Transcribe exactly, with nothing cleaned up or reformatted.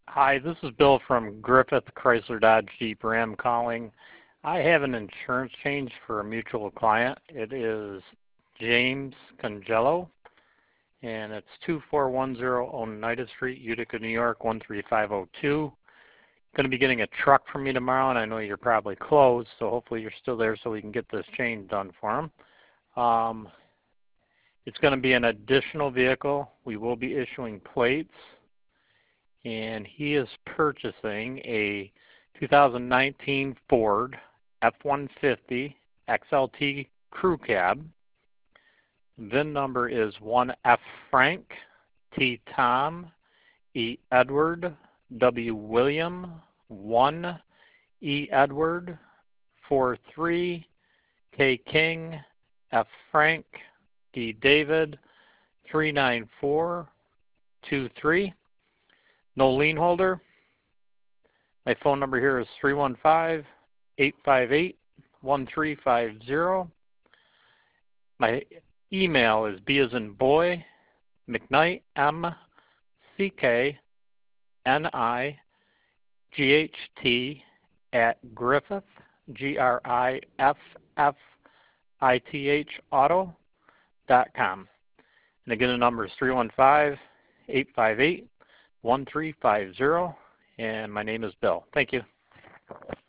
Hi, this is Bill from Griffith Chrysler Dodge Jeep Ram calling. I have an insurance change for a mutual client. It is James Congello, and it's two four one zero Oneida Street, Utica, New York, one three five zero two. Going to be getting a truck from me tomorrow, and I know you're probably closed, so hopefully you're still there so we can get this change done for him. Um, it's going to be an additional vehicle. We will be issuing plates. And he is purchasing a two thousand nineteen Ford F one fifty X L T Crew Cab. V I N number is one F Frank, T Tom, E Edward, W William, one E Edward, four three, K King, F Frank, D David, three nine four two three. No lien holder. My phone number here is three one five, eight five eight, one three five zero. My email is B as in boy, McKnight, M C K N I G H T at Griffith, G R I F F I T H auto dot com. And again, the number is three one five, eight five eight, one three five zero, and my name is Bill. Thank you.